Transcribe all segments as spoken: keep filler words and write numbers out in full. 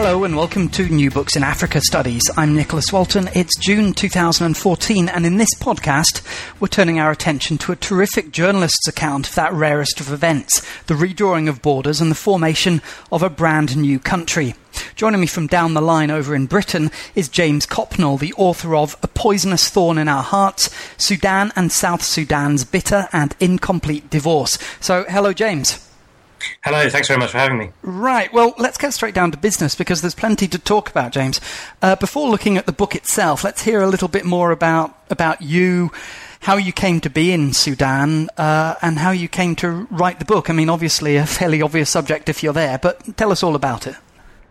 Hello and welcome to New Books in Africa Studies. I'm Nicholas Walton. It's June two thousand fourteen, and in this podcast we're turning our attention to a terrific journalist's account of that rarest of events, the redrawing of borders and the formation of a brand new country. Joining me from down the line over in Britain is James Copnall, the author of A Poisonous Thorn in Our Hearts, Sudan and South Sudan's Bitter and Incomplete Divorce. So, hello James. Hello, thanks very much for having me. Right, well, let's get straight down to business because there's plenty to talk about, James. Uh, before looking at the book itself, let's hear a little bit more about, about you, how you came to be in Sudan, uh, and how you came to write the book. I mean, obviously a fairly obvious subject if you're there, but tell us all about it.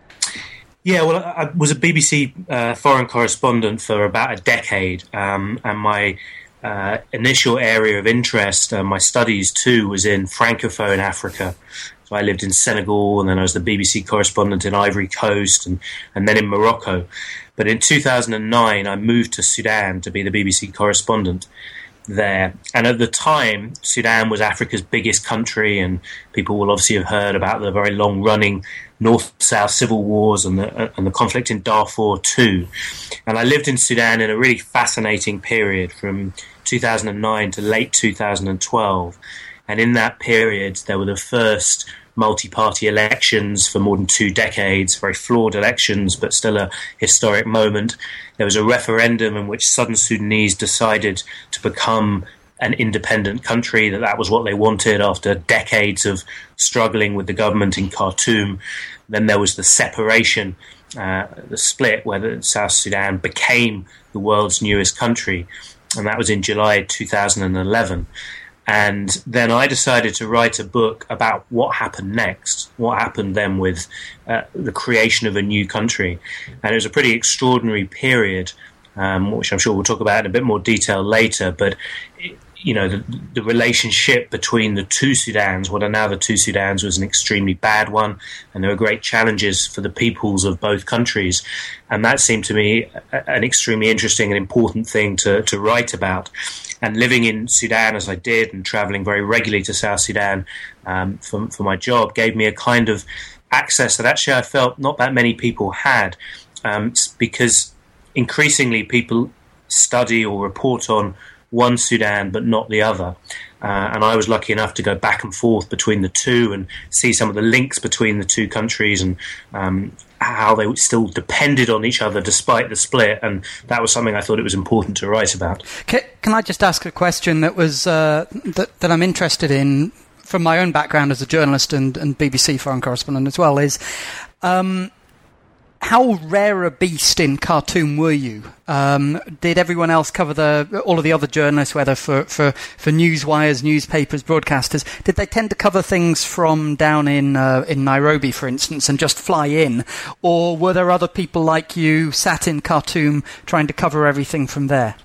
Yeah, well, I was a B B C uh, foreign correspondent for about a decade, um, and my uh, initial area of interest, uh, my studies too, was in Francophone Africa. So I lived in Senegal, and then I was the B B C correspondent in Ivory Coast, and, and then in Morocco. But in two thousand nine, I moved to Sudan to be the B B C correspondent there. And at the time, Sudan was Africa's biggest country, and people will obviously have heard about the very long-running North-South civil wars and the, and the conflict in Darfur too. And I lived in Sudan in a really fascinating period from two thousand nine to late two thousand twelve. And in that period, there were the first multi-party elections for more than two decades, very flawed elections, but still a historic moment. There was a referendum in which Southern Sudanese decided to become an independent country, that that was what they wanted after decades of struggling with the government in Khartoum. Then there was the separation, uh, the split, where the South Sudan became the world's newest country, and that was in July two thousand eleven. And then I decided to write a book about what happened next, what happened then with uh, the creation of a new country. And it was a pretty extraordinary period, um, which I'm sure we'll talk about in a bit more detail later. But, it, you know, the, the relationship between the two Sudans, what are now the two Sudans, was an extremely bad one. And there were great challenges for the peoples of both countries. And that seemed to me a, an extremely interesting and important thing to, to write about. And living in Sudan as I did, and travelling very regularly to South Sudan um, for, for my job, gave me a kind of access that actually I felt not that many people had, um, because increasingly people study or report on one Sudan but not the other. Uh, and I was lucky enough to go back and forth between the two and see some of the links between the two countries and um, how they still depended on each other despite the split. And that was something I thought it was important to write about. Can, can I just ask a question that was uh, that, that I'm interested in from my own background as a journalist and, and B B C foreign correspondent as well, is um, how rare a beast in Khartoum were you? Um, did everyone else cover the all of the other journalists, whether for, for, for news wires, newspapers, broadcasters, did they tend to cover things from down in uh, in Nairobi, for instance, and just fly in? Or were there other people like you sat in Khartoum trying to cover everything from there?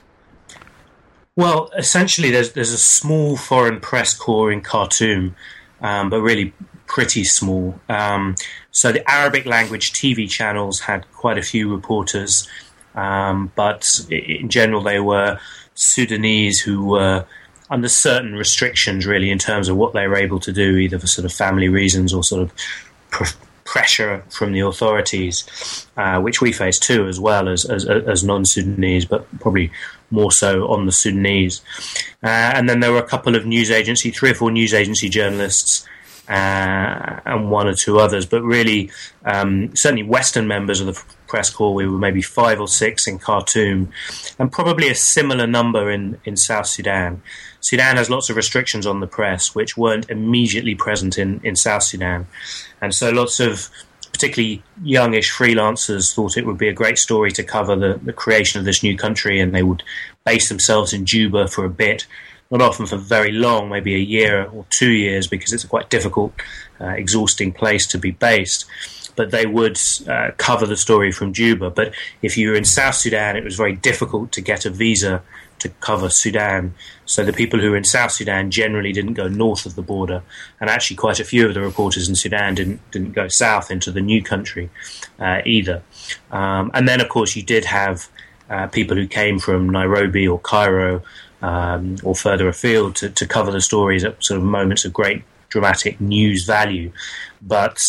Well, essentially there's, there's a small foreign press corps in Khartoum, um, but really pretty small. Um, so the Arabic language T V channels had quite a few reporters, um, but in general they were Sudanese who were under certain restrictions really in terms of what they were able to do, either for sort of family reasons or sort of pr- pressure from the authorities, uh, which we face too as well as, as, as non-Sudanese, but probably more so on the Sudanese. Uh, and then there were a couple of news agency, three or four news agency journalists, Uh, and one or two others, but really um, certainly Western members of the press corps. We were maybe five or six in Khartoum, and probably a similar number in, in South Sudan. Sudan has lots of restrictions on the press, which weren't immediately present in, in South Sudan. And so lots of particularly youngish freelancers thought it would be a great story to cover the, the creation of this new country, and they would base themselves in Juba for a bit, not often for very long, maybe a year or two years, because it's a quite difficult, uh, exhausting place to be based. But they would uh, cover the story from Juba. But if you were in South Sudan, it was very difficult to get a visa to cover Sudan. So the people who were in South Sudan generally didn't go north of the border. And actually quite a few of the reporters in Sudan didn't didn't go south into the new country uh, either. Um, and then, of course, you did have uh, people who came from Nairobi or Cairo, Um, or further afield to, to cover the stories at sort of moments of great dramatic news value. But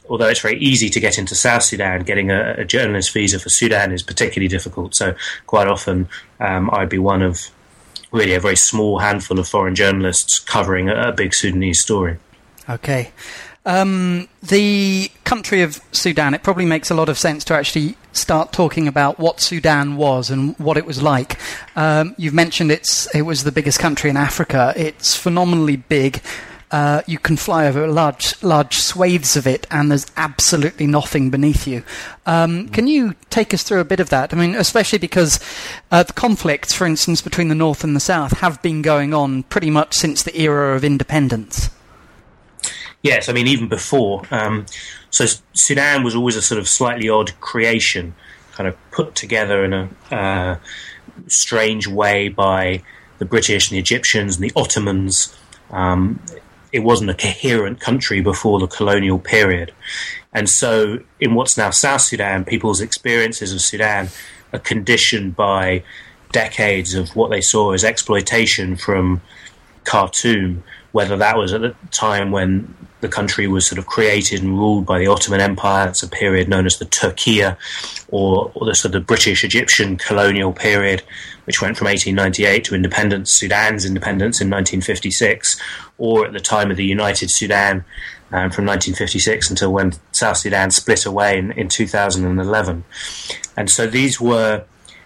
although it's very easy to get into South Sudan, getting a, a journalist visa for Sudan is particularly difficult. So quite often um, I'd be one of really a very small handful of foreign journalists covering a, a big Sudanese story. Okay. Um, the country of Sudan, it probably makes a lot of sense to actually start talking about what Sudan was and what it was like. Um, you've mentioned it's it was the biggest country in Africa. It's phenomenally big. Uh, you can fly over large large swathes of it, and there's absolutely nothing beneath you. Um, can you take us through a bit of that? I mean, especially because uh, the conflicts, for instance, between the North and the South have been going on pretty much since the era of independence. Yes, I mean, even before. Um, so Sudan was always a sort of slightly odd creation, kind of put together in a uh, strange way by the British and the Egyptians and the Ottomans. Um, it wasn't a coherent country before the colonial period. And so in what's now South Sudan, people's experiences of Sudan are conditioned by decades of what they saw as exploitation from Khartoum, whether that was at the time when the country was sort of created and ruled by the Ottoman Empire. It's a period known as the Turkiya, or, or the sort of British-Egyptian colonial period, which went from eighteen ninety-eight to independence, Sudan's independence in nineteen fifty-six, or at the time of the United Sudan um, from nineteen fifty-six until when South Sudan split away in, in two thousand eleven. And so these were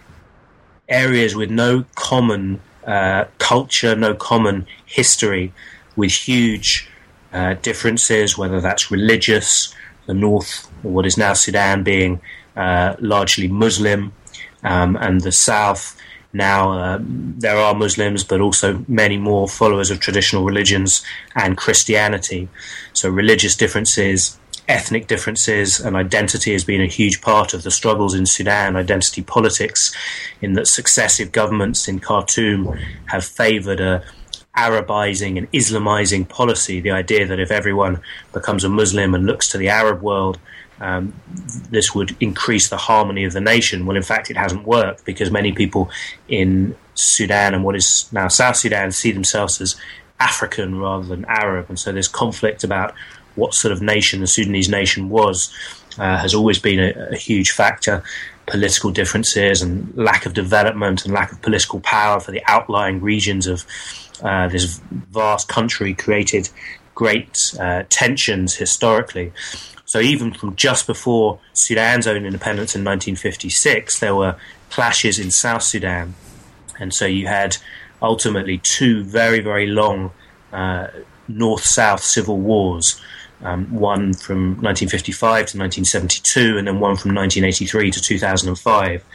areas with no common uh, culture, no common history, with huge uh, differences, whether that's religious, the north, or what is now Sudan, being uh, largely Muslim, um, and the south, now uh, there are Muslims, but also many more followers of traditional religions and Christianity. So religious differences, ethnic differences, and identity has been a huge part of the struggles in Sudan, identity politics, in that successive governments in Khartoum have favoured a Arabizing and Islamizing policy, the idea that if everyone becomes a Muslim and looks to the Arab world, um, this would increase the harmony of the nation. Well, in fact, it hasn't worked, because many people in Sudan and what is now South Sudan see themselves as African rather than Arab. And so this conflict about what sort of nation the Sudanese nation was uh, has always been a, a huge factor. Political differences and lack of development and lack of political power for the outlying regions of uh, this vast country created great uh, tensions historically. So even from just before Sudan's own independence in nineteen fifty-six, there were clashes in South Sudan. And so you had ultimately two very, very long uh, north-south civil wars. Um, one from nineteen fifty-five to nineteen seventy-two, and then one from nineteen eighty-three to two thousand five.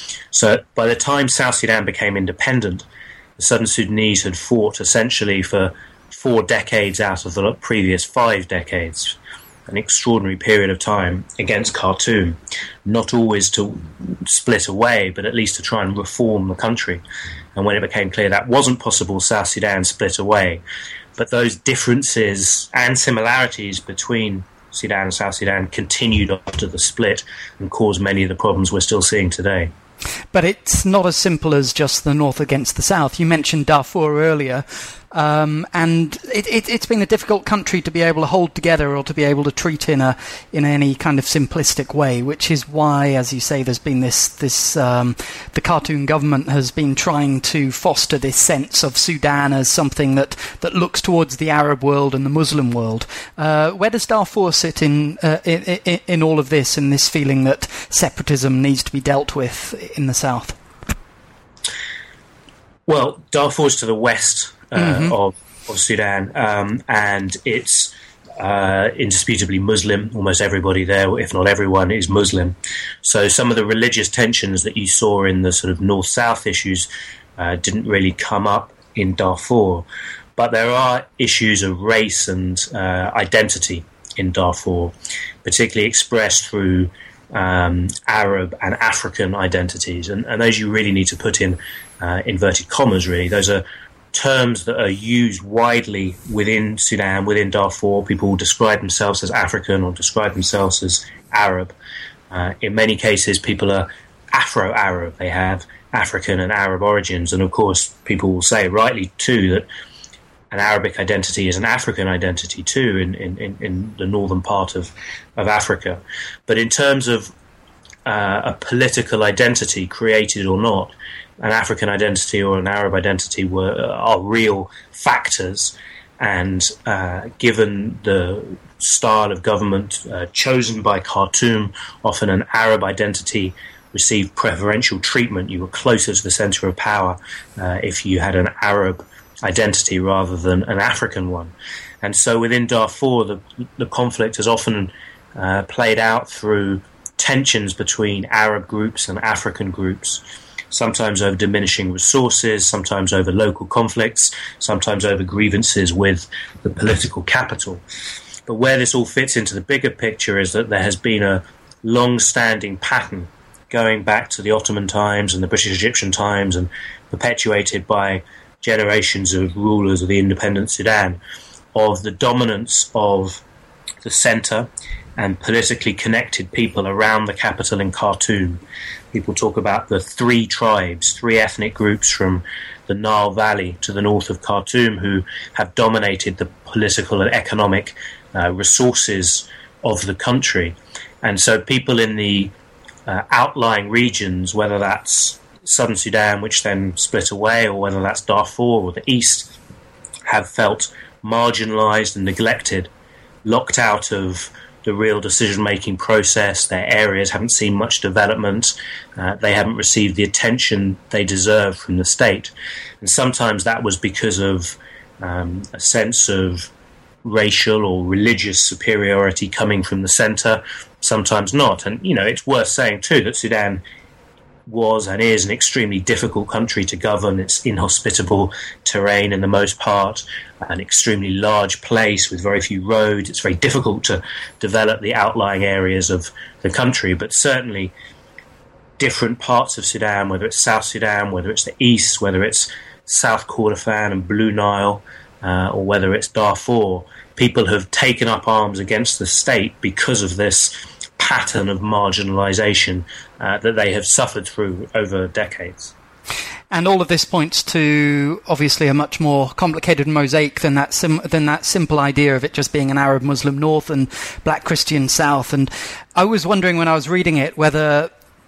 So by the time South Sudan became independent, the Southern Sudanese had fought essentially for four decades out of the previous five decades, an extraordinary period of time against Khartoum, not always to split away, but at least to try and reform the country. And when it became clear that wasn't possible, South Sudan split away. But those differences and similarities between Sudan and South Sudan continued after the split and caused many of the problems we're still seeing today. But it's not as simple as just the north against the south. You mentioned Darfur earlier, um, and it, it, it's been a difficult country to be able to hold together or to be able to treat in a in any kind of simplistic way, which is why, as you say, there's been this this um, the Khartoum government has been trying to foster this sense of Sudan as something that, that looks towards the Arab world and the Muslim world. Uh, where does Darfur sit in, uh, in, in in all of this, and this feeling that separatism needs to be dealt with in the south? Well, Darfur's to the west uh, mm-hmm. of, of Sudan, um, and it's uh, indisputably Muslim. Almost everybody there, if not everyone, is Muslim. So some of the religious tensions that you saw in the sort of north-south issues uh, didn't really come up in Darfur. But there are issues of race and uh, identity in Darfur, particularly expressed through Um, Arab and African identities, and, and those you really need to put in uh, inverted commas, really. Those are terms that are used widely within Sudan, within Darfur. People describe themselves as African or describe themselves as Arab. Uh, in many cases, people are Afro-Arab. They have African and Arab origins, and of course, people will say, rightly too, that an Arabic identity is an African identity too in, in, in the northern part of, of Africa. But in terms of uh, a political identity, created or not, an African identity or an Arab identity were are real factors. And uh, given the style of government uh, chosen by Khartoum, often an Arab identity received preferential treatment. You were closer to the center of power uh, if you had an Arab identity rather than an African one. And so within Darfur, the, the conflict has often uh, played out through tensions between Arab groups and African groups, sometimes over diminishing resources, sometimes over local conflicts, sometimes over grievances with the political capital. But where this all fits into the bigger picture is that there has been a long-standing pattern going back to the Ottoman times and the British Egyptian times and perpetuated by generations of rulers of the independent Sudan, of the dominance of the centre and politically connected people around the capital in Khartoum. People talk about the three tribes, three ethnic groups from the Nile Valley to the north of Khartoum who have dominated the political and economic uh, resources of the country. And so people in the uh, outlying regions, whether that's southern Sudan, which then split away, or whether that's Darfur or the east, have felt marginalised and neglected, locked out of the real decision-making process. Their areas haven't seen much development. Uh, they haven't received the attention they deserve from the state. And sometimes that was because of um, a sense of racial or religious superiority coming from the centre, sometimes not. And, you know, it's worth saying, too, that Sudan was and is an extremely difficult country to govern. It's inhospitable terrain in the most part, an extremely large place with very few roads. It's very difficult to develop the outlying areas of the country, but certainly different parts of Sudan, whether it's South Sudan, whether it's the east, whether it's South Kordofan and Blue Nile, uh, or whether it's Darfur, people have taken up arms against the state because of this pattern of marginalisation uh, that they have suffered through over decades. And all of this points to, obviously, a much more complicated mosaic than that sim- than that simple idea of it just being an Arab Muslim north and black Christian south. And I was wondering when I was reading it whether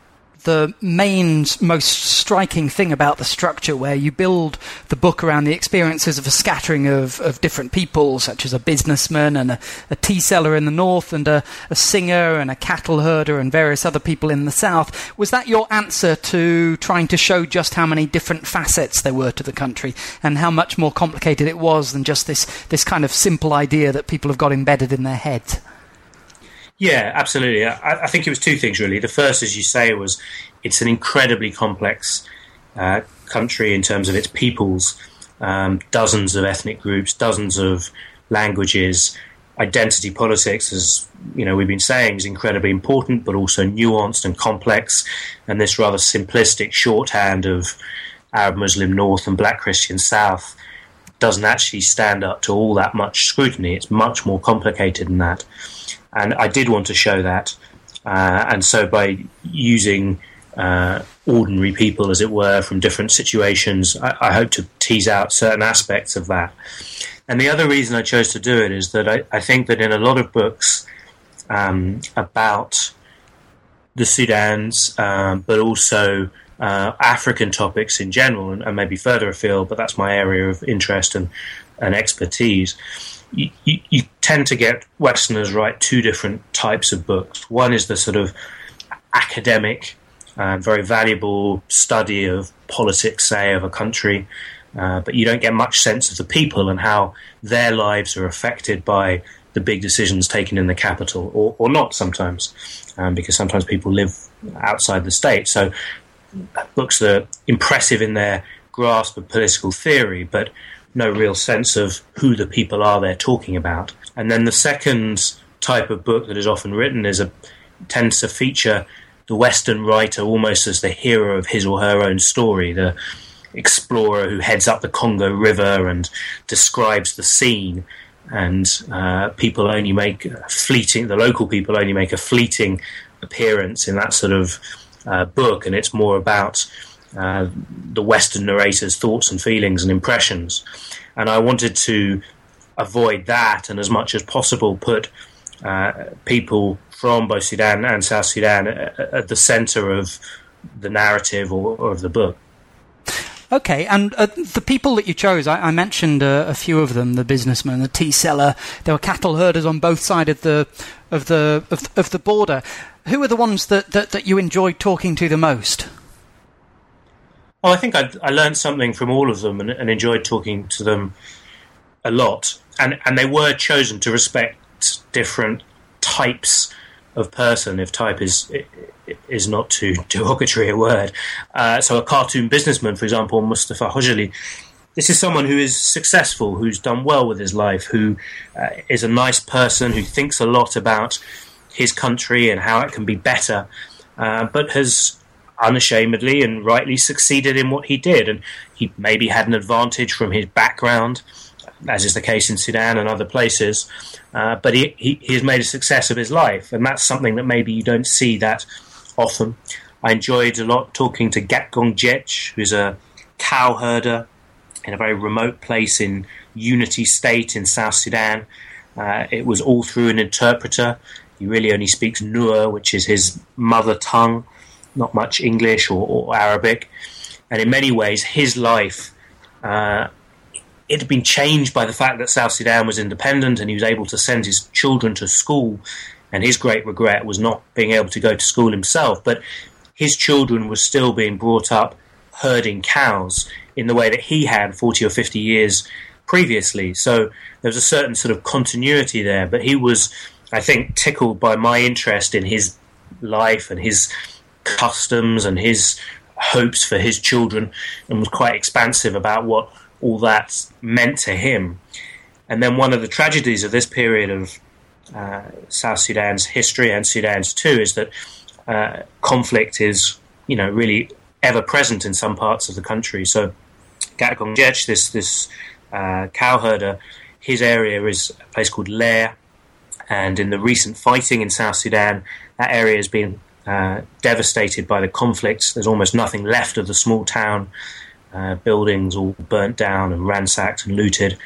the main, most striking thing about the structure, where you build the book around the experiences of a scattering of, of different people, such as a businessman and a, a tea seller in the north and a, a singer and a cattle herder and various other people in the south. Was that your answer to trying to show just how many different facets there were to the country and how much more complicated it was than just this, this kind of simple idea that people have got embedded in their heads? Yeah, absolutely. I, I think it was two things, really. The first, as you say, was it's an incredibly complex uh, country in terms of its peoples, um, dozens of ethnic groups, dozens of languages. Identity politics, as you know, we've been saying, is incredibly important, but also nuanced and complex. And this rather simplistic shorthand of Arab Muslim North and Black Christian South doesn't actually stand up to all that much scrutiny. It's much more complicated than that. And I did want to show that. Uh, and so by using uh, ordinary people, as it were, from different situations, I, I hope to tease out certain aspects of that. And the other reason I chose to do it is that I, I think that in a lot of books um, about the Sudans, um, but also uh, African topics in general, and, and maybe further afield, but that's my area of interest and, and expertise, You, you, you tend to get Westerners write two different types of books. One is the sort of academic, uh, very valuable study of politics, say, of a country, uh, but you don't get much sense of the people and how their lives are affected by the big decisions taken in the capital, or, or not sometimes, um, because sometimes people live outside the state. So books that are impressive in their grasp of political theory, but no real sense of who the people are they're talking about. And then the second type of book that is often written is a tends to feature the Western writer almost as the hero of his or her own story, the explorer who heads up the Congo River and describes the scene, and uh, people only make a fleeting, the local people only make a fleeting appearance in that sort of uh, book, and it's more about uh, the Western narrator's thoughts and feelings and impressions. And I wanted to avoid that and as much as possible put uh, people from both Sudan and South Sudan at, at the center of the narrative or, or of the book. Okay, and uh, the people that you chose, I, I mentioned uh, a few of them: the businessman, the tea seller. There were cattle herders on both sides of the of the of, of the border. Who are the ones that, that, that you enjoyed talking to the most? Well, I think I, I learned something from all of them and, and enjoyed talking to them a lot. And and they were chosen to respect different types of person, if type is is not too derogatory a word. Uh, so a cartoon businessman, for example, Mustafa Hojali, this is someone who is successful, who's done well with his life, who uh, is a nice person, who thinks a lot about his country and how it can be better, uh, but has unashamedly and rightly succeeded in what he did. And he maybe had an advantage from his background, as is the case in Sudan and other places, uh, but he, he, he has made a success of his life, and that's something that maybe you don't see that often. I enjoyed a lot talking to Gatgong Jech, who's a cow herder in a very remote place in Unity State in South Sudan. Uh, it was all through an interpreter. He really only speaks Nuer, which is his mother tongue, not much English or, or Arabic. And in many ways, his life, uh, it had been changed by the fact that South Sudan was independent and he was able to send his children to school. And his great regret was not being able to go to school himself, but his children were still being brought up herding cows in the way that he had forty or fifty years previously. So there was a certain sort of continuity there, but he was, I think, tickled by my interest in his life and his customs and his hopes for his children, and was quite expansive about what all that meant to him. And then one of the tragedies of this period of uh, South Sudan's history, and Sudan's too, is that uh, conflict is, you know, really ever present in some parts of the country. So Gatgong Jech, this this uh, cow herder, his area is a place called Lair, and in the recent fighting in South Sudan, that area has been uh, devastated by the conflicts. There's almost nothing left of the small town. Uh, buildings all burnt down and ransacked and looted,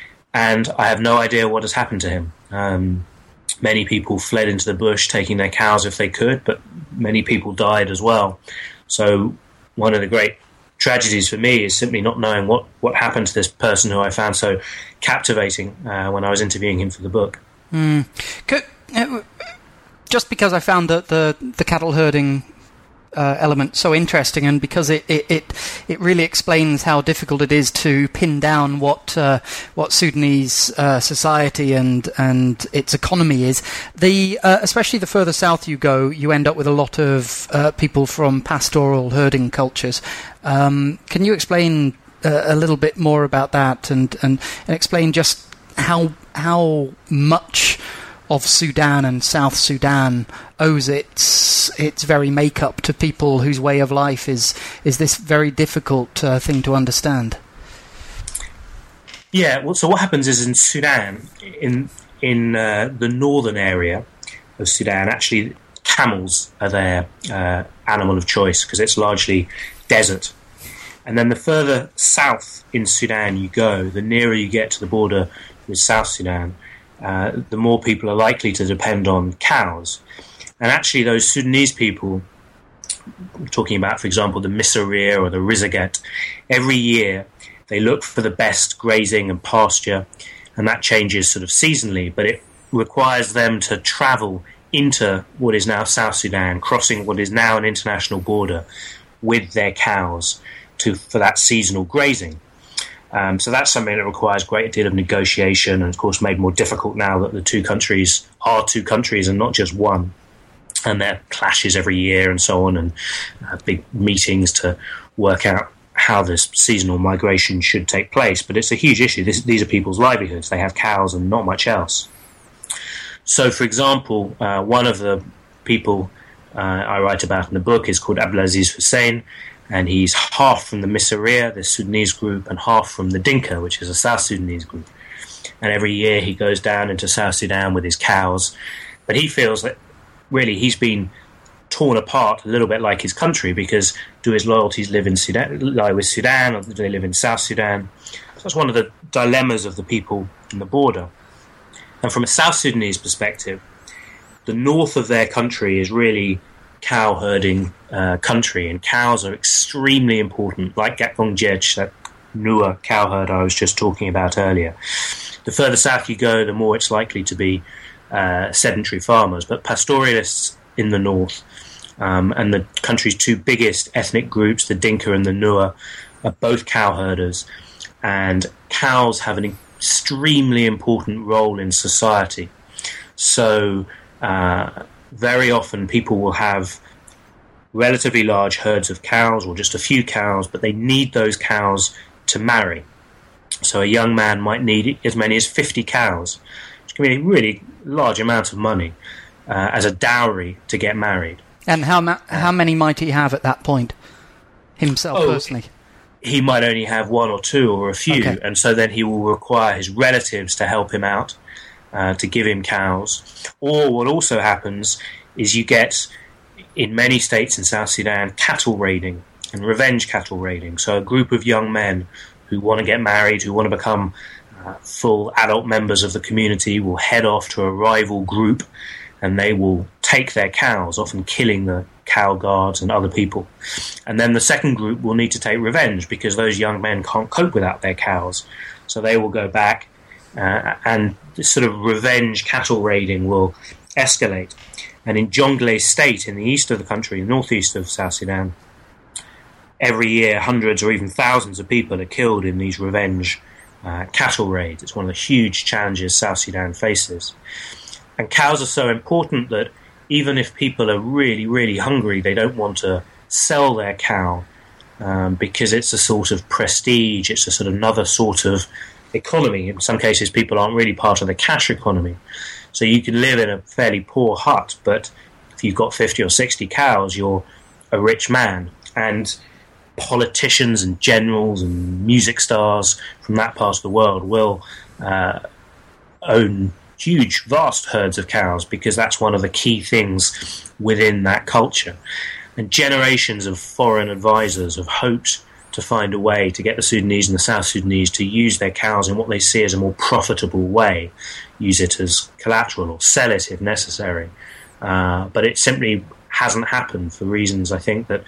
and I have no idea what has happened to him. Um, many people fled into the bush, taking their cows if they could, but many people died as well. So one of the great tragedies for me is simply not knowing what, what happened to this person who I found so captivating uh, when I was interviewing him for the book. Mm. Could, uh, just because I found the, the, the cattle herding Uh, element so interesting, and because it, it, it, it really explains how difficult it is to pin down what uh, what Sudanese uh, society and and its economy is. The uh, especially the further south you go, you end up with a lot of uh, people from pastoral herding cultures. Um, can you explain uh, a little bit more about that, and, and, and explain just how how much of Sudan and South Sudan owes its its very makeup to people whose way of life is is this very difficult uh, thing to understand? Yeah, well, so what happens is in Sudan, in in uh, the northern area of Sudan, actually camels are their uh, animal of choice because it's largely desert. And then the further south in Sudan you go, the nearer you get to the border with South Sudan, Uh, the more people are likely to depend on cows. And actually those Sudanese people, talking about, for example, the Miseria or the Rizagat, every year they look for the best grazing and pasture, and that changes sort of seasonally, but it requires them to travel into what is now South Sudan, crossing what is now an international border with their cows to for that seasonal grazing. Um, so that's something that requires a great deal of negotiation, and of course made more difficult now that the two countries are two countries and not just one. And there are clashes every year and so on, and uh, big meetings to work out how this seasonal migration should take place. But it's a huge issue. This, these are people's livelihoods. They have cows and not much else. So, for example, uh, one of the people uh, I write about in the book is called Abdelaziz Hussein, and he's half from the Miseria, the Sudanese group, and half from the Dinka, which is a South Sudanese group. And every year he goes down into South Sudan with his cows. But he feels that really he's been torn apart a little bit like his country, because do his loyalties live in Sudan, lie with Sudan, or do they live in South Sudan? So that's one of the dilemmas of the people in the border. And from a South Sudanese perspective, the north of their country is really cow herding uh, country, and cows are extremely important, like Gatgong Jech, that Nua cow herd I was just talking about earlier. The further south you go, the more it's likely to be uh, sedentary farmers, but pastoralists in the north. Um, and the country's two biggest ethnic groups, the Dinka and the Nua, are both cow herders. And cows have an extremely important role in society. So uh, very often people will have relatively large herds of cows or just a few cows, but they need those cows to marry. So a young man might need as many as fifty cows, which can be a really large amount of money, uh, as a dowry to get married. And how ma- how many might he have at that point, himself oh, personally? He might only have one or two or a few, okay. and so then he will require his relatives to help him out, uh, to give him cows. Or what also happens is you get, in many states in South Sudan, cattle raiding and revenge cattle raiding. So a group of young men who want to get married, who want to become uh, full adult members of the community, will head off to a rival group, and they will take their cows, often killing the cow guards and other people. And then the second group will need to take revenge, because those young men can't cope without their cows. So they will go back, uh, and this sort of revenge cattle raiding will escalate. And in Jonglei State, in the east of the country, northeast of South Sudan, every year hundreds or even thousands of people are killed in these revenge uh, cattle raids. It's one of the huge challenges South Sudan faces. And cows are so important that even if people are really, really hungry, they don't want to sell their cow, um, because it's a sort of prestige, it's a sort of another sort of economy. In some cases, people aren't really part of the cash economy. So you can live in a fairly poor hut, but if you've got fifty or sixty cows, you're a rich man. And politicians and generals and music stars from that part of the world will uh, own huge, vast herds of cows, because that's one of the key things within that culture. And generations of foreign advisors have hoped to find a way to get the Sudanese and the South Sudanese to use their cows in what they see as a more profitable way, use it as collateral or sell it if necessary. Uh, but it simply hasn't happened for reasons, I think, that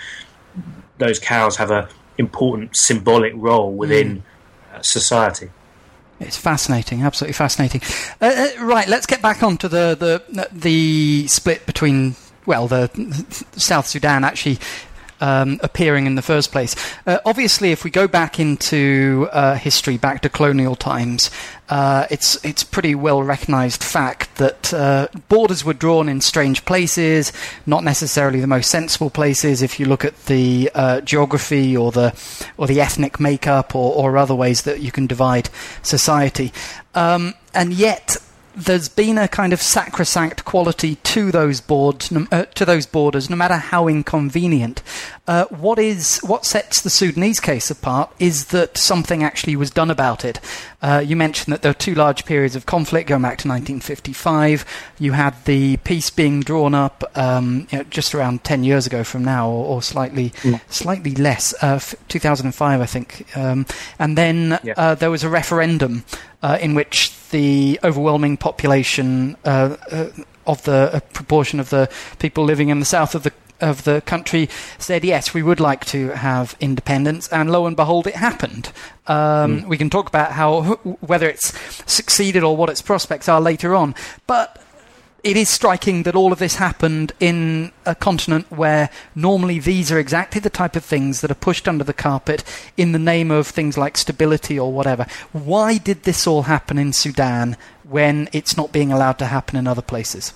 those cows have an important symbolic role within mm. society. It's fascinating, absolutely fascinating. Uh, uh, right, let's get back onto the, the the split between, well, the South Sudan actually um, appearing in the first place. Uh, obviously, if we go back into uh, history, back to colonial times, uh, it's it's pretty well recognised fact that uh, borders were drawn in strange places, not necessarily the most sensible places. If you look at the uh, geography or the or the ethnic makeup or, or other ways that you can divide society, um, and yet there's been a kind of sacrosanct quality to those boards, uh, to those borders, no matter how inconvenient. Uh, what is what sets the Sudanese case apart is that something actually was done about it. Uh, you mentioned that there were two large periods of conflict going back to nineteen fifty-five. You had the peace being drawn up um, you know, just around ten years ago from now, or, or slightly mm. slightly less, uh, two thousand five, I think. Um, and then yeah. uh, there was a referendum uh, in which the overwhelming population uh, uh, of the uh, proportion of the people living in the south of the of the country said, yes, we would like to have independence, and lo and behold, it happened. Um, mm. We can talk about how whether it's succeeded or what its prospects are later on, but it is striking that all of this happened in a continent where normally these are exactly the type of things that are pushed under the carpet in the name of things like stability or whatever. Why did this all happen in Sudan when it's not being allowed to happen in other places?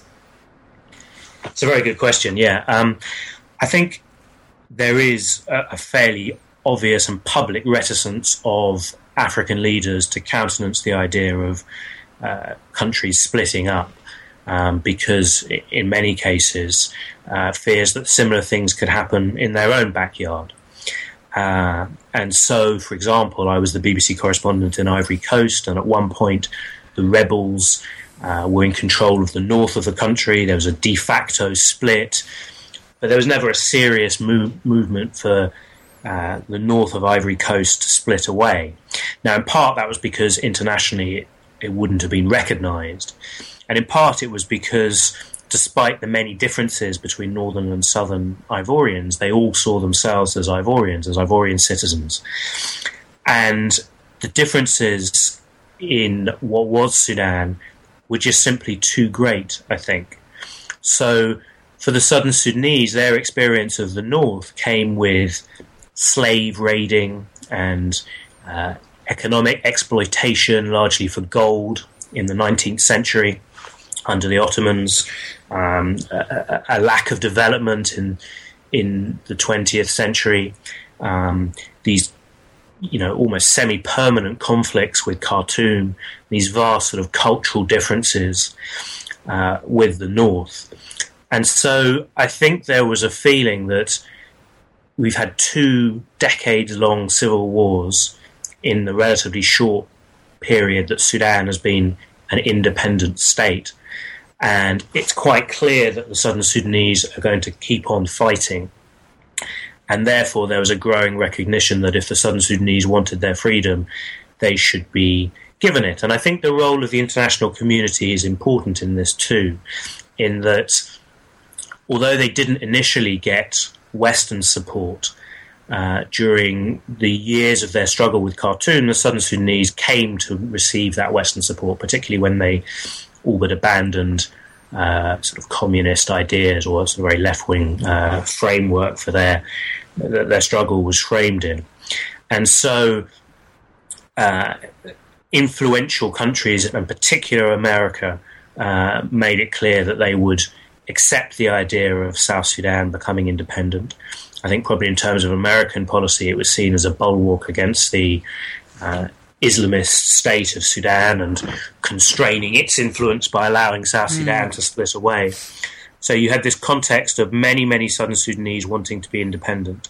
It's a very good question, yeah. Um, I think there is a, a fairly obvious and public reticence of African leaders to countenance the idea of uh, countries splitting up. Um, because in many cases uh, fears that similar things could happen in their own backyard. Uh, and so, for example, I was the B B C correspondent in Ivory Coast, and at one point the rebels uh, were in control of the north of the country. There was a de facto split. but there was never a serious move, movement for uh, the north of Ivory Coast to split away. Now, in part, that was because internationally it, it wouldn't have been recognised, and in part it was because, despite the many differences between northern and southern Ivorians, they all saw themselves as Ivorians, as Ivorian citizens. And the differences in what was Sudan were just simply too great, I think. So for the southern Sudanese, their experience of the north came with slave raiding and uh, economic exploitation, largely for gold, in the nineteenth century under the Ottomans, um, a, a lack of development in in the twentieth century, um, these you know almost semi-permanent conflicts with Khartoum, these vast sort of cultural differences uh, with the north. And so I think there was a feeling that we've had two decades-long civil wars in the relatively short period that Sudan has been an independent state. And it's quite clear that the southern Sudanese are going to keep on fighting. And therefore, there was a growing recognition that if the southern Sudanese wanted their freedom, they should be given it. And I think the role of the international community is important in this too, in that although they didn't initially get Western support, Uh, during the years of their struggle with Khartoum, the southern Sudanese came to receive that Western support, particularly when they all but abandoned uh, sort of communist ideas or sort of very left-wing uh, framework for their that their struggle was framed in. And so uh, influential countries, in particular America, uh, made it clear that they would accept the idea of South Sudan becoming independent. I think probably in terms of American policy, it was seen as a bulwark against the uh, Islamist state of Sudan and constraining its influence by allowing South Sudan mm. to split away. So you had this context of many, many southern Sudanese wanting to be independent,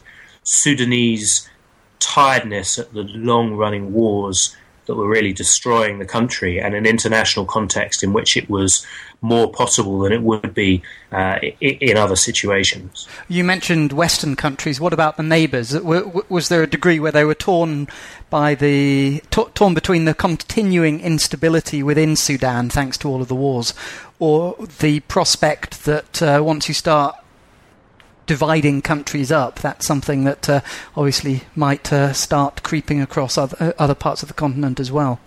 Sudanese tiredness at the long-running wars that were really destroying the country, and an international context in which it was more possible than it would be uh, in other situations. You mentioned Western countries. What about the neighbours? Was there a degree where they were torn by the t- torn between the continuing instability within Sudan, thanks to all of the wars, or the prospect that uh, once you start dividing countries up, that's something that uh, obviously might uh, start creeping across other, uh, other parts of the continent as well?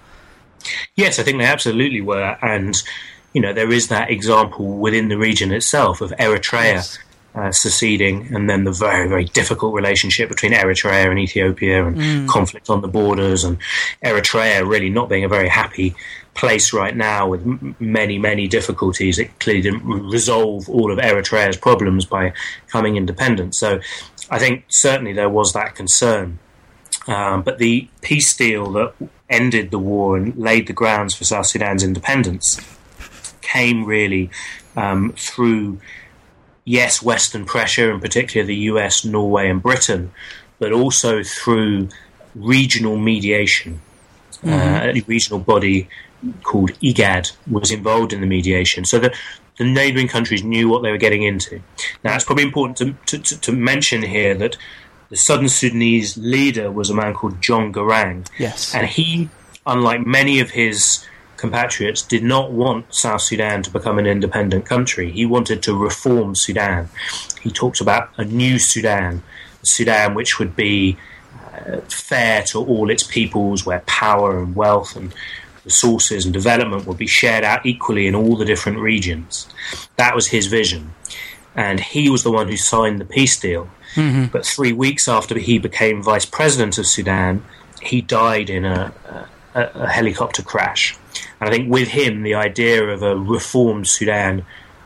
Yes, I think they absolutely were. And, you know, there is that example within the region itself of Eritrea yes. uh, seceding, and then the very, very difficult relationship between Eritrea and Ethiopia, and mm. conflict on the borders, and Eritrea really not being a very happy place right now with m- many, many difficulties. It clearly didn't resolve all of Eritrea's problems by becoming independent. So I think certainly there was that concern. Um, but the peace deal that ended the war and laid the grounds for South Sudan's independence came really um, through, yes, Western pressure, in particular the U S, Norway and Britain, but also through regional mediation. Mm-hmm. Uh, a regional body called IGAD was involved in the mediation, so that the neighbouring countries knew what they were getting into. Now, it's probably important to, to, to mention here that the southern Sudanese leader was a man called John Garang. Yes. And he, unlike many of his compatriots, did not want South Sudan to become an independent country. He wanted to reform Sudan. He talked about a new Sudan, a Sudan which would be uh, fair to all its peoples, where power and wealth and resources and development would be shared out equally in all the different regions. That was his vision. And he was the one who signed the peace deal. Mm-hmm. But three weeks after he became vice president of Sudan, he died in a, a, a helicopter crash. And I think with him, the idea of a reformed Sudan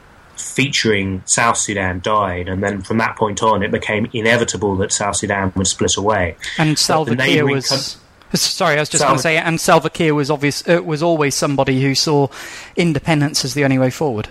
featuring South Sudan died. And then from that point on, it became inevitable that South Sudan would split away. And Salva Kiir was... Com- Sorry, I was just Salva- going to say, and Salva Kiir was obvious. Uh, was always somebody who saw independence as the only way forward.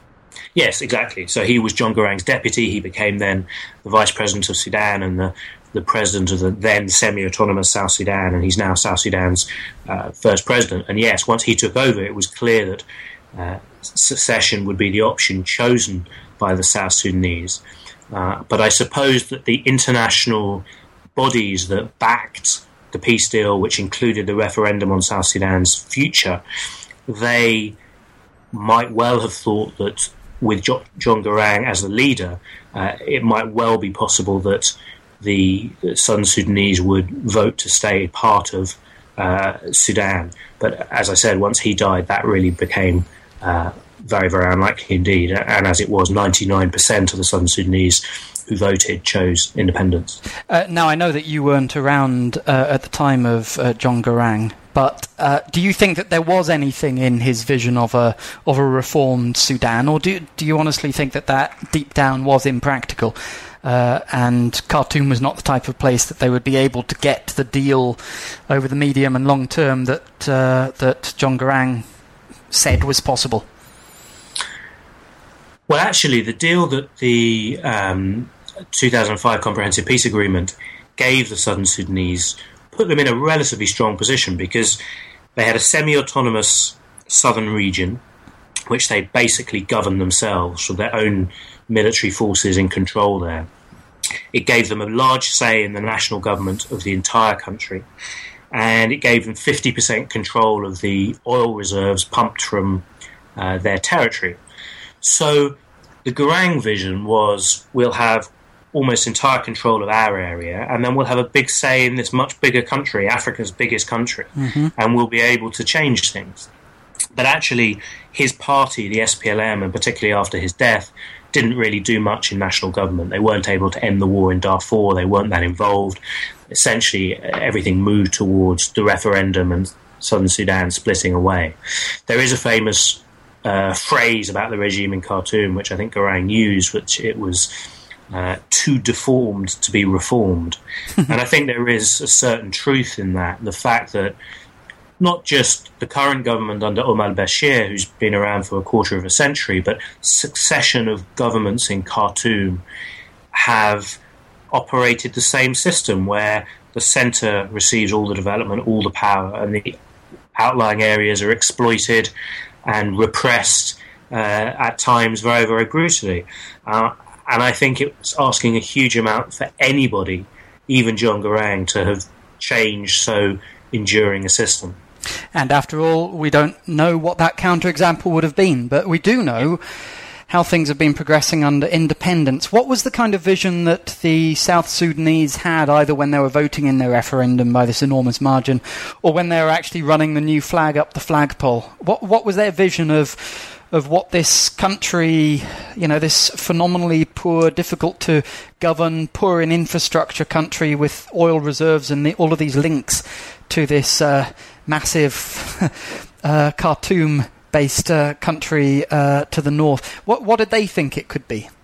Yes, exactly. So he was John Garang's deputy. He became then the vice president of Sudan and the, the president of the then semi-autonomous South Sudan, and he's now South Sudan's uh, first president. And yes, once he took over, it was clear that uh, secession would be the option chosen by the South Sudanese. Uh, but I suppose that the international bodies that backed the peace deal, which included the referendum on South Sudan's future, they might well have thought that with jo- John Garang as the leader, uh, it might well be possible that the Southern Sudanese would vote to stay part of uh, Sudan. But as I said, once he died, that really became uh, very, very unlikely indeed. And as it was, ninety-nine percent of the Southern Sudanese who voted chose independence. Uh, now, I know that you weren't around uh, at the time of uh, John Garang, but uh, do you think that there was anything in his vision of a of a reformed Sudan, or do do you honestly think that that deep down was impractical, uh, and Khartoum was not the type of place that they would be able to get the deal over the medium and long term that uh, that John Garang said was possible? Well, actually, the deal that the um, two thousand five Comprehensive Peace Agreement gave the Southern Sudanese put them in a relatively strong position, because they had a semi-autonomous southern region which they basically governed themselves with their own military forces in control there. It gave them a large say in the national government of the entire country, and it gave them fifty percent control of the oil reserves pumped from uh, their territory. So the Garang vision was, we'll have almost entire control of our area, and then we'll have a big say in this much bigger country, Africa's biggest country, mm-hmm. and we'll be able to change things. But actually, his party, the S P L M, and particularly after his death, didn't really do much in national government. They weren't able to end the war in Darfur. They weren't that involved. Essentially, everything moved towards the referendum and Southern Sudan splitting away. There is a famous uh, phrase about the regime in Khartoum, which I think Garang used, which it was uh, too deformed to be reformed. And I think there is a certain truth in that. The fact that not just the current government under Omar al-Bashir, who's been around for a quarter of a century, but succession of governments in Khartoum have operated the same system where the centre receives all the development, all the power, and the outlying areas are exploited and repressed uh, at times very, very brutally. Uh, and I think it's asking a huge amount for anybody, even John Garang, to have changed so enduring a system. And after all, we don't know what that counterexample would have been, but we do know how things have been progressing under independence. What was the kind of vision that the South Sudanese had, either when they were voting in their referendum by this enormous margin, or when they were actually running the new flag up the flagpole? What what was their vision of of what this country, you know, this phenomenally poor, difficult to govern, poor in infrastructure country with oil reserves and the, all of these links to this uh, massive uh, Khartoum-based uh, country uh, to the north? What what did they think it could be?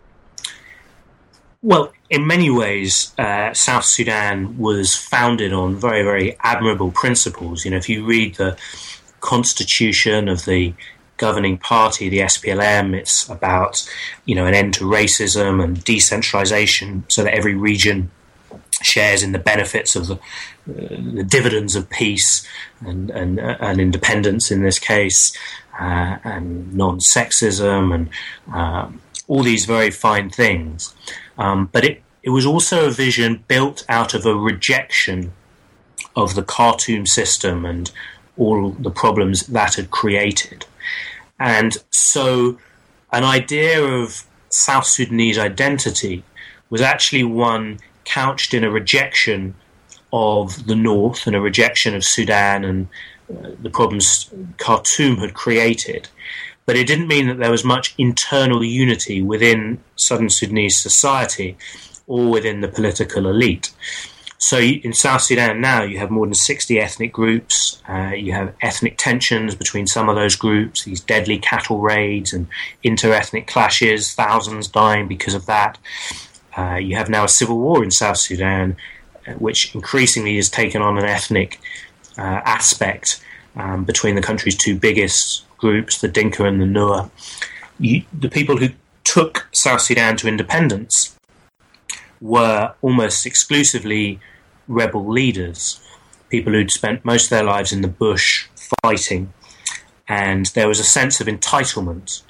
Well, in many ways, uh, South Sudan was founded on very, very admirable principles. You know, if you read the constitution of the governing party, the S P L M, it's about, you know, an end to racism and decentralization so that every region shares in the benefits of the, uh, the dividends of peace and, and, uh, and independence in this case, uh, and non-sexism and uh, all these very fine things. Um, but it, it was also a vision built out of a rejection of the Khartoum system and all the problems that had created. And so an idea of South Sudanese identity was actually one couched in a rejection of the North and a rejection of Sudan and uh, the problems Khartoum had created. But it didn't mean that there was much internal unity within Southern Sudanese society or within the political elite. So in South Sudan now, you have more than sixty ethnic groups. Uh, you have ethnic tensions between some of those groups, these deadly cattle raids and inter-ethnic clashes, thousands dying because of that. Uh, you have now a civil war in South Sudan, uh, which increasingly has taken on an ethnic uh, aspect um, between the country's two biggest groups, the Dinka and the Nuer. You, the people who took South Sudan to independence were almost exclusively rebel leaders, people who'd spent most of their lives in the bush fighting, and there was a sense of entitlement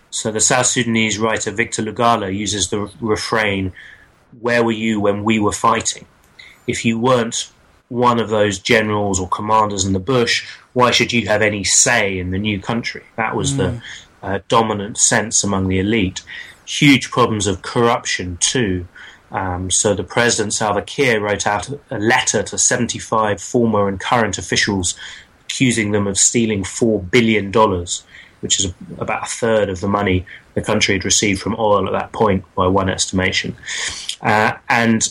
So the South Sudanese writer Victor Lugala uses the refrain, "Where were you when we were fighting?" If you weren't one of those generals or commanders in the bush, why should you have any say in the new country? That was mm. the uh, dominant sense among the elite. Huge problems of corruption too. Um, so the President Salva Kiir wrote out a letter to seventy-five former and current officials accusing them of stealing four billion dollars, which is about a third of the money the country had received from oil at that point, by one estimation. Uh, and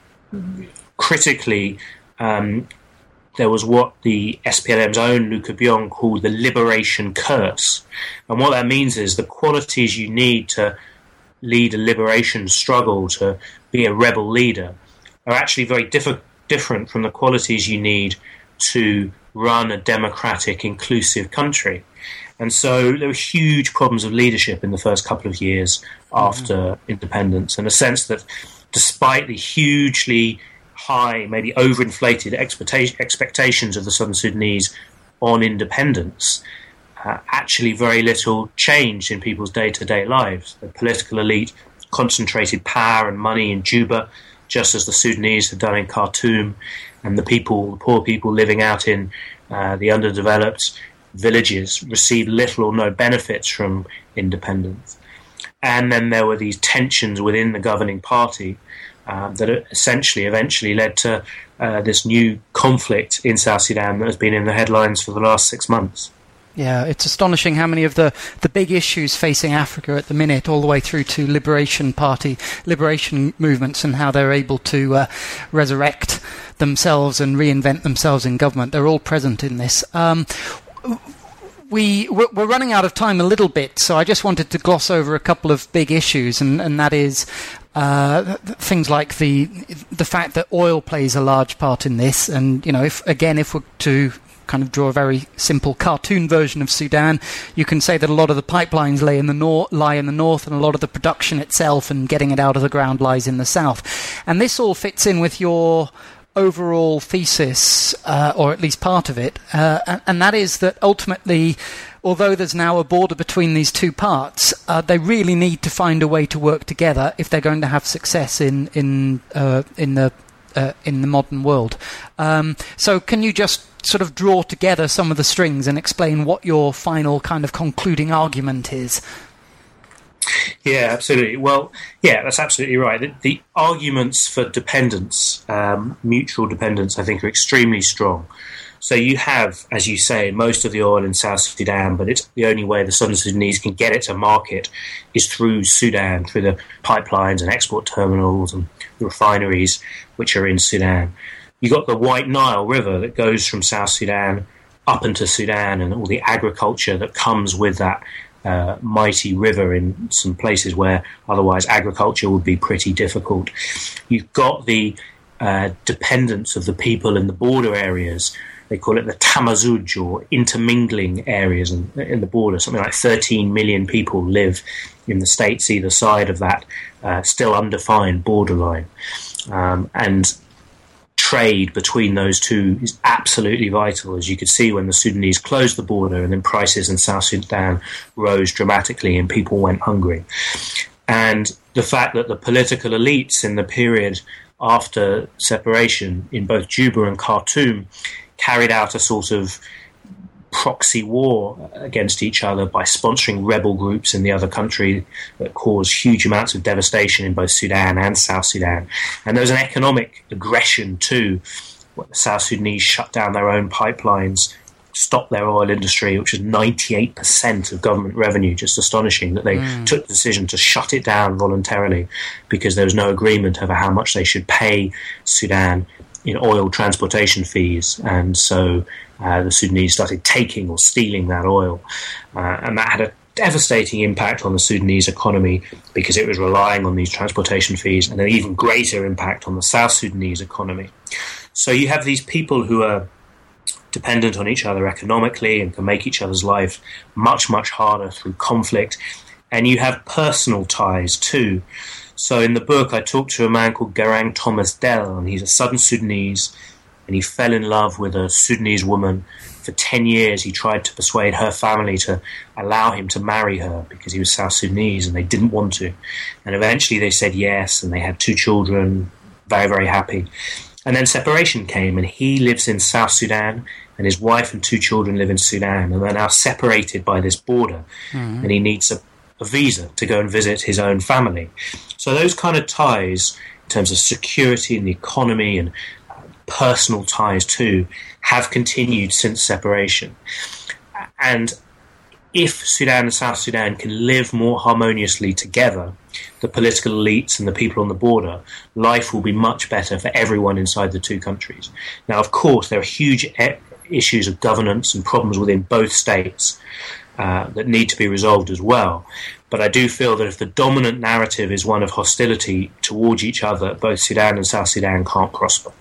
critically, um, there was what the S P L M's own Luca Bion called the liberation curse. And what that means is the qualities you need to lead a liberation struggle, to be a rebel leader, are actually very diff- different from the qualities you need to run a democratic, inclusive country. And so there were huge problems of leadership in the first couple of years after mm-hmm. independence, in a sense that despite the hugely high, maybe overinflated expecta- expectations of the Southern Sudanese on independence, uh, actually very little changed in people's day-to-day lives. The political elite concentrated power and money in Juba, just as the Sudanese had done in Khartoum, and the people, the poor people living out in uh, the underdeveloped villages received little or no benefits from independence. And then there were these tensions within the governing party uh, that essentially eventually led to uh, this new conflict in South Sudan that has been in the headlines for the last six months. Yeah, it's astonishing how many of the, the big issues facing Africa at the minute, all the way through to liberation party, liberation movements, and how they're able to uh, resurrect themselves and reinvent themselves in government. They're all present in this. Um, we, we're running out of time a little bit, so I just wanted to gloss over a couple of big issues, and, and that is uh, things like the the fact that oil plays a large part in this. And, you know, if again, if we're to kind of draw a very simple cartoon version of Sudan, you can say that a lot of the pipelines lay in the nor- lie in the north, and a lot of the production itself and getting it out of the ground lies in the south. And this all fits in with your overall thesis, uh, or at least part of it, uh, and, and that is that ultimately, although there's now a border between these two parts, uh, they really need to find a way to work together if they're going to have success in in uh, in the uh, in the modern world. Um, so can you just sort of draw together some of the strings and explain what your final kind of concluding argument is? Yeah, absolutely. Well, yeah, that's absolutely right. The, the arguments for dependence, um, mutual dependence, I think are extremely strong. So you have, as you say, most of the oil in South Sudan, but it's the only way the Southern Sudanese can get it to market is through Sudan, through the pipelines and export terminals and the refineries which are in Sudan. You've got the White Nile River that goes from South Sudan up into Sudan, and all the agriculture that comes with that uh, mighty river in some places where otherwise agriculture would be pretty difficult. You've got the uh, dependence of the people in the border areas. They call it the Tamazuj, or intermingling areas in, in the border. Something like thirteen million people live in the states either side of that uh, still undefined borderline. Um, and trade between those two is absolutely vital, as you could see when the Sudanese closed the border and then prices in South Sudan rose dramatically and people went hungry. And the fact that the political elites in the period after separation in both Juba and Khartoum carried out a sort of proxy war against each other by sponsoring rebel groups in the other country that caused huge amounts of devastation in both Sudan and South Sudan. And there was an economic aggression too. The South Sudanese shut down their own pipelines, stopped their oil industry, which is ninety-eight percent of government revenue. Just astonishing that they mm. took the decision to shut it down voluntarily because there was no agreement over how much they should pay Sudan in oil transportation fees. And so Uh, the Sudanese started taking or stealing that oil. Uh, and that had a devastating impact on the Sudanese economy because it was relying on these transportation fees, and an even greater impact on the South Sudanese economy. So you have these people who are dependent on each other economically and can make each other's life much, much harder through conflict. And you have personal ties too. So in the book, I talked to a man called Garang Thomas Dell, and he's a Southern Sudanese and he fell in love with a Sudanese woman. For ten years, he tried to persuade her family to allow him to marry her because he was South Sudanese, and they didn't want to. And eventually they said yes, and they had two children, very, very happy. And then separation came, and he lives in South Sudan, and his wife and two children live in Sudan, and they're now separated by this border, mm-hmm. and he needs a, a visa to go and visit his own family. So those kind of ties, in terms of security and the economy and personal ties too, have continued since separation. And if Sudan and South Sudan can live more harmoniously together, the political elites and the people on the border, life will be much better for everyone inside the two countries. Now, of course, there are huge e- issues of governance and problems within both states uh, that need to be resolved as well. But I do feel that if the dominant narrative is one of hostility towards each other, both Sudan and South Sudan can't prosper.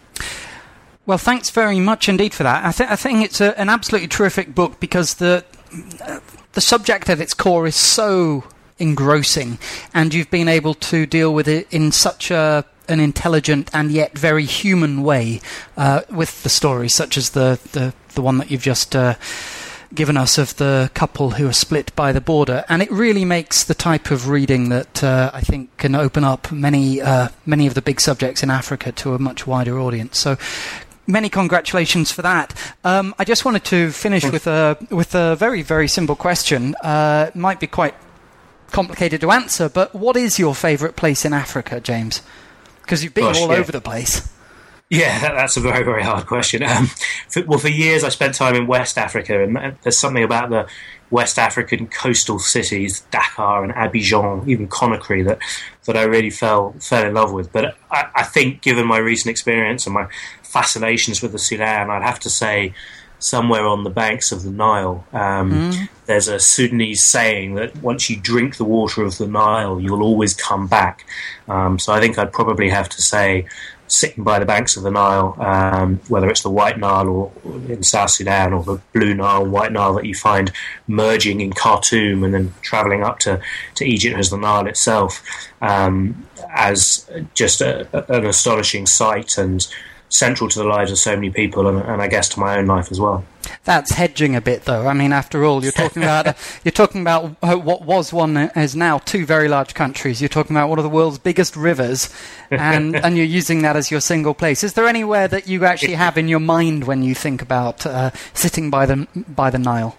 Well, thanks very much indeed for that. I, th- I think it's a, an absolutely terrific book because the uh, the subject at its core is so engrossing, and you've been able to deal with it in such a an intelligent and yet very human way uh, with the stories, such as the, the, the one that you've just uh, given us of the couple who are split by the border. And it really makes the type of reading that uh, I think can open up many uh, many of the big subjects in Africa to a much wider audience. So many congratulations for that. Um, I just wanted to finish with a with a very, very simple question. Uh, it might be quite complicated to answer, but what is your favourite place in Africa, James? Because you've been Gosh, all yeah. over the place. Yeah, that, that's a very, very hard question. Um, for, well, for years I spent time in West Africa, and there's something about the West African coastal cities, Dakar and Abidjan, even Conakry, that, that I really fell fell in love with. But I, I think, given my recent experience and my fascinations with the Sudan, I'd have to say somewhere on the banks of the Nile. Um, mm. There's a Sudanese saying that once you drink the water of the Nile, you'll always come back. Um, so I think I'd probably have to say sitting by the banks of the Nile, um, whether it's the White Nile or in South Sudan, or the Blue Nile, White Nile that you find merging in Khartoum and then travelling up to, to Egypt as the Nile itself, um, as just a, an astonishing sight and central to the lives of so many people, and, and I guess to my own life as well. That's hedging a bit, though. I mean, after all, you're talking about uh, you're talking about what was one is now two very large countries. You're talking about one of the world's biggest rivers, and and you're using that as your single place. Is there anywhere that you actually have in your mind when you think about uh, sitting by the by the Nile?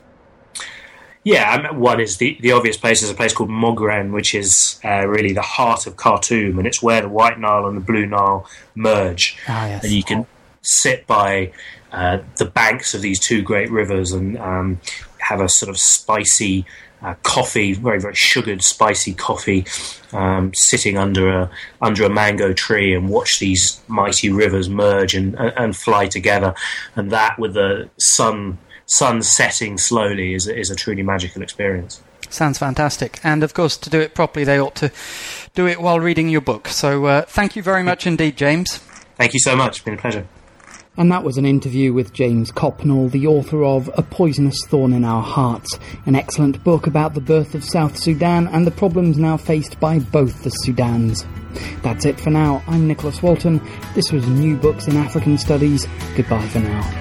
Yeah, I mean, one is the, the obvious place is a place called Mogren, which is uh, really the heart of Khartoum, and it's where the White Nile and the Blue Nile merge. Ah, yes. And you can sit by uh, the banks of these two great rivers and um, have a sort of spicy uh, coffee, very, very sugared, spicy coffee, um, sitting under a under a mango tree and watch these mighty rivers merge and, and fly together. And that, with the sun... sun setting slowly, is is a truly magical experience. Sounds fantastic. And of course, to do it properly, they ought to do it while reading your book. So uh, thank you very much indeed, James. Thank you so much. It's been a pleasure. And that was an interview with James Copnall, the author of A Poisonous Thorn in Our Hearts, an excellent book about the birth of South Sudan and the problems now faced by both the Sudans. That's it for now. I'm Nicholas Walton. This was New Books in African Studies. Goodbye for now.